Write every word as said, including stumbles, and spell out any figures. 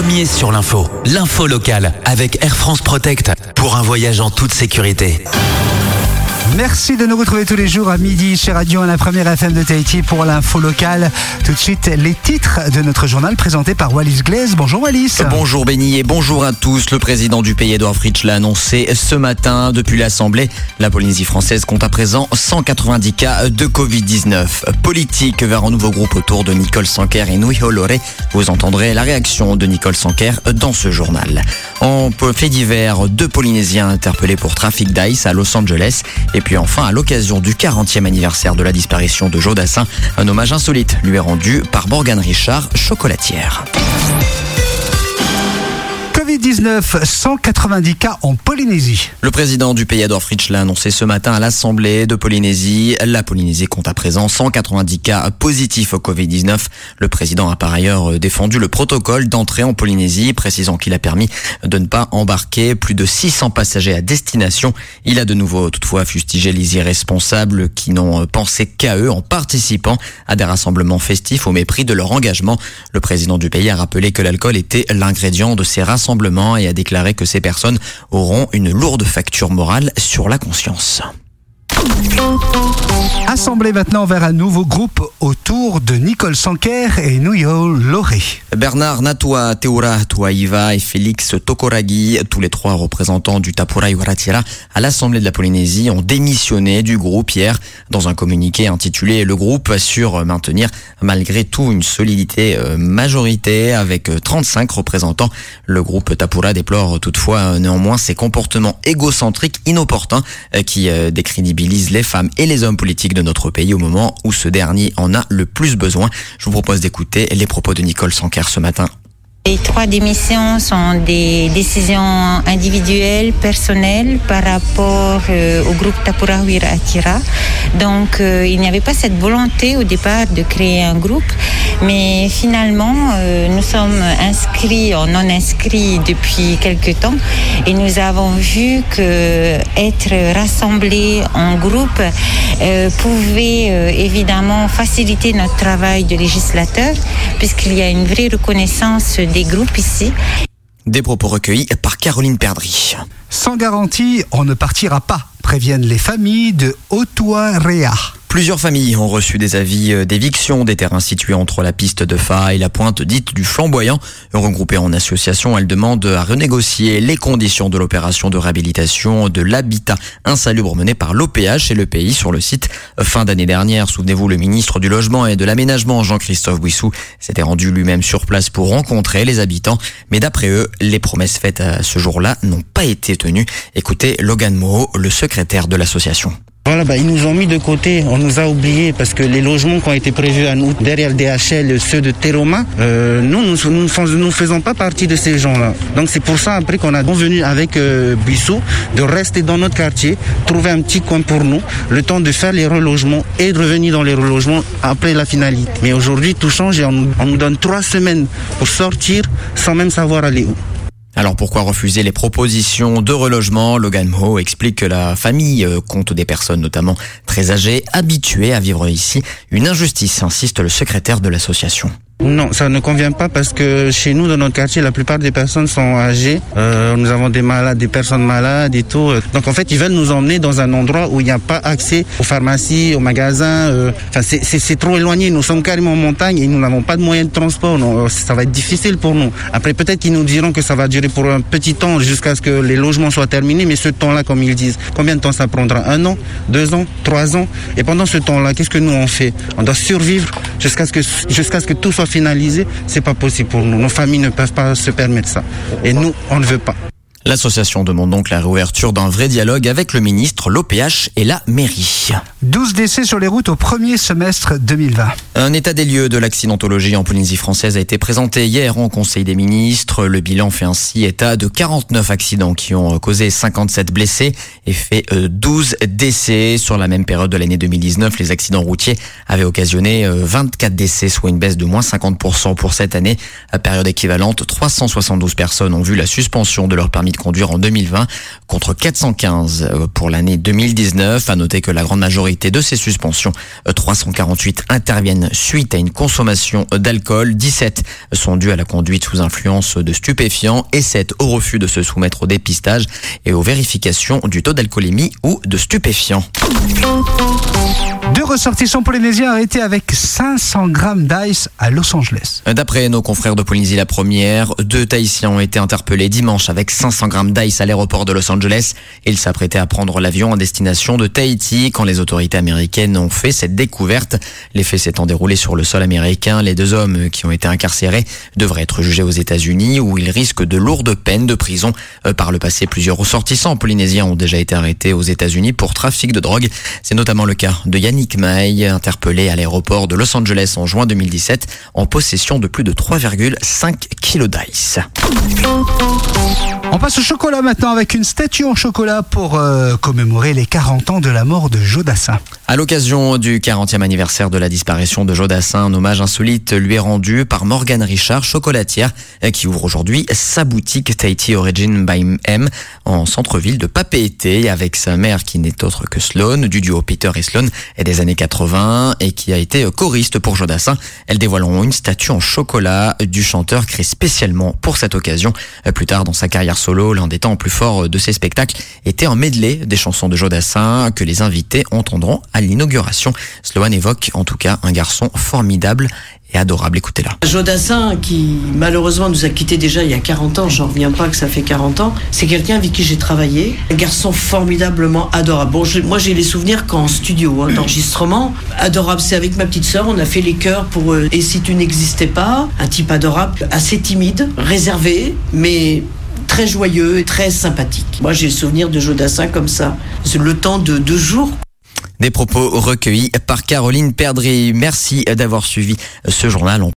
premier sur l'info. L'info locale avec Air France Protect pour un voyage en toute sécurité. Merci de nous retrouver tous les jours à midi chez Radio un, la première F M de Tahiti pour l'info locale. Tout de suite, les titres de notre journal présenté par Wallis Glaise. Bonjour Wallis. Bonjour Benny et bonjour à tous. Le président du pays, Édouard Fritsch, l'a annoncé ce matin. Depuis l'Assemblée, la Polynésie française compte à présent cent quatre-vingt-dix cas de covid dix-neuf. Politique vers un nouveau groupe autour de Nicole Sanquer et Nui Holore. Vous entendrez la réaction de Nicole Sanquer dans ce journal. En fait divers, deux Polynésiens interpellés pour trafic d'ice à Los Angeles. Et puis enfin, à l'occasion du quarantième anniversaire de la disparition de Joe Dassin, un hommage insolite lui est rendu par Morgane Richard, chocolatière. covid dix-neuf, cent quatre-vingt-dix cas en Polynésie. Le président du pays, Édouard Fritsch, l'a annoncé ce matin à l'Assemblée de Polynésie. La Polynésie compte à présent cent quatre-vingt-dix cas positifs au covid dix-neuf. Le président a par ailleurs défendu le protocole d'entrée en Polynésie, précisant qu'il a permis de ne pas embarquer plus de six cents passagers à destination. Il a de nouveau toutefois fustigé les irresponsables qui n'ont pensé qu'à eux en participant à des rassemblements festifs au mépris de leur engagement. Le président du pays a rappelé que l'alcool était l'ingrédient de ces rassemblements et a déclaré que ces personnes auront une lourde facture morale sur la conscience. Assemblée maintenant vers un nouveau groupe autour de Nicole Sanquer et Nui Holore. Bernard Natua Teura Tuaiva et Félix Tokoragi, tous les trois représentants du Tapura Iwaratira à l'Assemblée de la Polynésie, ont démissionné du groupe hier. Dans un communiqué intitulé « Le groupe assure maintenir malgré tout une solidité majorité avec trente-cinq représentants ». Le groupe Tapura déplore toutefois néanmoins ses comportements égocentriques inopportuns qui décrédibilisent les femmes et les hommes politiques de notre pays au moment où ce dernier en a le plus besoin. Je vous propose d'écouter les propos de Nicole Sanquer ce matin. Les trois démissions sont des décisions individuelles, personnelles par rapport euh, au groupe Tapura Iwaratira. Donc euh, il n'y avait pas cette volonté au départ de créer un groupe, mais finalement euh, nous sommes inscrits en non inscrits depuis quelque temps et nous avons vu que être rassemblés en groupe euh, pouvait euh, évidemment faciliter notre travail de législateur, puisqu'il y a une vraie reconnaissance des groupes ici. Des propos recueillis par Caroline Perdry. Sans garantie, on ne partira pas, préviennent les familles de Otuarea. Plusieurs familles ont reçu des avis d'éviction des terrains situés entre la piste de Fa et la pointe dite du Flamboyant. Regroupées en association, elles demandent à renégocier les conditions de l'opération de réhabilitation de l'habitat insalubre menée par l'O P H et le pays sur le site. Fin d'année dernière, souvenez-vous, le ministre du Logement et de l'Aménagement, Jean-Christophe Bouissou, s'était rendu lui-même sur place pour rencontrer les habitants. Mais d'après eux, les promesses faites à ce jour-là n'ont pas été tenues. Écoutez Logan Moho, le secrétaire de l'association. Voilà, bah, ils nous ont mis de côté, on nous a oubliés parce que les logements qui ont été prévus à nous, derrière le D H L, ceux de Teroma, euh, nous, nous ne nous, nous faisons pas partie de ces gens-là. Donc c'est pour ça après qu'on a convenu avec euh, Bissou de rester dans notre quartier, trouver un petit coin pour nous, le temps de faire les relogements et de revenir dans les relogements après la finalité. Mais aujourd'hui tout change et on nous, on nous donne trois semaines pour sortir sans même savoir aller où. Alors pourquoi refuser les propositions de relogement? Logan Moho explique que la famille compte des personnes notamment très âgées, habituées à vivre ici. Une injustice, insiste le secrétaire de l'association. Non, ça ne convient pas parce que chez nous, dans notre quartier, la plupart des personnes sont âgées. Euh, nous avons des malades, des personnes malades et tout. Donc en fait, ils veulent nous emmener dans un endroit où il n'y a pas accès aux pharmacies, aux magasins. Euh, enfin, c'est, c'est, c'est trop éloigné. Nous sommes carrément en montagne et nous n'avons pas de moyens de transport. Non, ça va être difficile pour nous. Après, peut-être qu'ils nous diront que ça va durer pour un petit temps jusqu'à ce que les logements soient terminés. Mais ce temps-là, comme ils disent, combien de temps ça prendra? Un an, deux ans, trois ans? Et pendant ce temps-là, qu'est-ce que nous on fait? On doit survivre jusqu'à ce que jusqu'à ce que tout soit finalisé. C'est pas possible pour nous. Nos familles ne peuvent pas se permettre ça. Et nous, on ne veut pas. L'association demande donc la réouverture d'un vrai dialogue avec le ministre, l'O P H et la mairie. douze décès sur les routes au premier semestre deux mille vingt. Un état des lieux de l'accidentologie en Polynésie française a été présenté hier en Conseil des ministres. Le bilan fait ainsi état de quarante-neuf accidents qui ont causé cinquante-sept blessés et fait douze décès. Sur la même période de l'année deux mille dix-neuf, les accidents routiers avaient occasionné vingt-quatre décès, soit une baisse de moins cinquante pour cent pour cette année. À période équivalente, trois cent soixante-douze personnes ont vu la suspension de leur permis de de conduire en deux mille vingt contre quatre cent quinze pour l'année deux mille dix-neuf. À noter que la grande majorité de ces suspensions, trois cent quarante-huit, interviennent suite à une consommation d'alcool. dix-sept sont dues à la conduite sous influence de stupéfiants et sept au refus de se soumettre au dépistage et aux vérifications du taux d'alcoolémie ou de stupéfiants. Deux ressortissants polynésiens arrêtés avec cinq cents grammes d'ice à Los Angeles. D'après nos confrères de Polynésie la Première, deux Tahitiens ont été interpellés dimanche avec cinq cents grammes d'ice à l'aéroport de Los Angeles. Ils s'apprêtaient à prendre l'avion à destination de Tahiti quand les autorités américaines ont fait cette découverte. Les faits s'étant déroulés sur le sol américain, les deux hommes qui ont été incarcérés devraient être jugés aux États-Unis où ils risquent de lourdes peines de prison. Par le passé, plusieurs ressortissants polynésiens ont déjà été arrêtés aux États-Unis pour trafic de drogue. C'est notamment le cas de Yannick Maï, interpellé à l'aéroport de Los Angeles en juin deux mille dix-sept en possession de plus de trois virgule cinq kilos d'ice. On passe au chocolat maintenant avec une statue en chocolat pour euh, commémorer les quarante ans de la mort de Joe Dassin. À l'occasion du quarantième anniversaire de la disparition de Joe Dassin, un hommage insolite lui est rendu par Morgane Richard, chocolatière, qui ouvre aujourd'hui sa boutique Tahiti Origin by M en centre-ville de Papeete avec sa mère qui n'est autre que Sloan, du duo Peter et Sloan et des années quatre-vingts et qui a été choriste pour Joe Dassin. Elles dévoileront une statue en chocolat du chanteur créée spécialement pour cette occasion. Plus tard dans sa carrière solo, l'un des temps plus forts de ses spectacles était un medley des chansons de Joe Dassin que les invités entendront à l'inauguration. Sloan évoque en tout cas un garçon formidable et adorable. Écoutez-la. Joe Dassin, qui malheureusement nous a quittés déjà il y a quarante ans, j'en reviens pas que ça fait quarante ans, c'est quelqu'un avec qui j'ai travaillé, un garçon formidablement adorable. Bon, je, moi j'ai les souvenirs qu'en studio, hein, d'enregistrement, adorable. C'est avec ma petite sœur, on a fait les chœurs pour euh, Et si tu n'existais pas, un type adorable, assez timide, réservé, mais très joyeux et très sympathique. Moi j'ai le souvenir de Joe Dassin comme ça, c'est le temps de deux jours. Des propos recueillis par Caroline Perdry. Merci d'avoir suivi ce journal.